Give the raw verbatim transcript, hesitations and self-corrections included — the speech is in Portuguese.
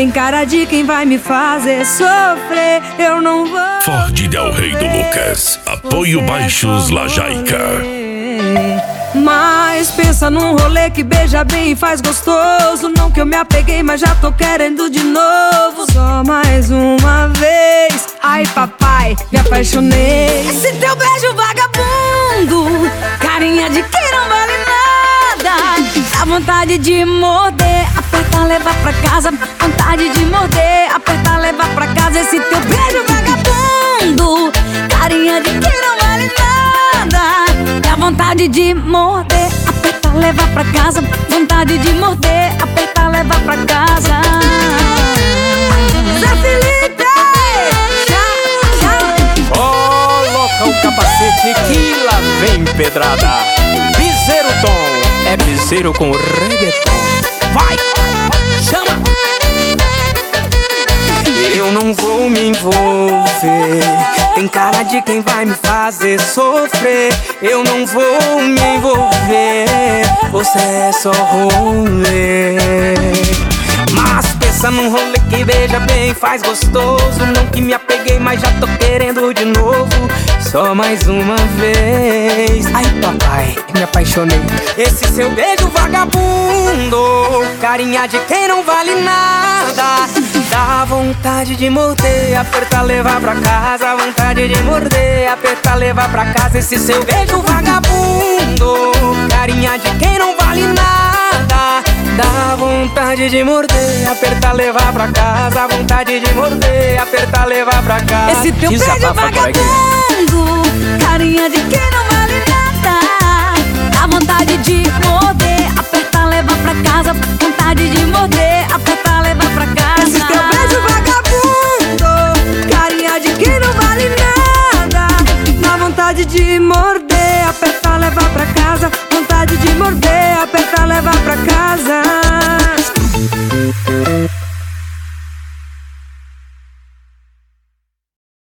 tem cara de quem vai me fazer sofrer. Eu não vou. Ford Del Rey do Lucas. Apoio Baixos Lajaica. Mas pensa num rolê que beija bem e faz gostoso. Não que eu me apeguei, mas já tô querendo de novo. Só mais uma vez. Ai papai, me apaixonei. Esse teu beijo vagabundo, carinha de quem não vale nada. Dá vontade de morder, apertar, levar pra casa. Vontade de morder, apertar, levar pra casa. Esse teu beijo vagabundo, carinha de quem não vale nada. Dá vontade de morder, apertar, levar pra casa. Vontade de morder, apertar, levar pra casa. Zé Felipe, coloca o capacete que lá vem pedrada. Piseiro Tom, é piseiro com reggaeton. Vai, chama. Eu não vou me envolver, tem cara de quem vai me fazer sofrer. Eu não vou me envolver, você é só rolê. Mas pensa num rolê que beija bem, faz gostoso. Não que me apeguei, mas já tô querendo de novo. Só mais uma vez. Ai papai, me apaixonei. Esse seu beijo vagabundo, carinha de quem não vale nada. Dá vontade de morder, apertar, levar pra casa. Vontade de morder, apertar, levar pra casa. Esse seu beijo vagabundo, carinha de quem não vale nada. Dá vontade de morder, apertar, levar pra casa. Vontade de morder, apertar, levar pra casa. Esse teu beijo vagabundo, carinha de quem não vale nada. Dá vontade de morder, apertar, levar pra casa. Vontade de morder, apertar, levar pra casa. Esse teu beijo vagabundo, carinha de quem não vale nada. Dá vontade de morder, apertar, levar pra casa. Vontade de morder, apertar, levar pra casa.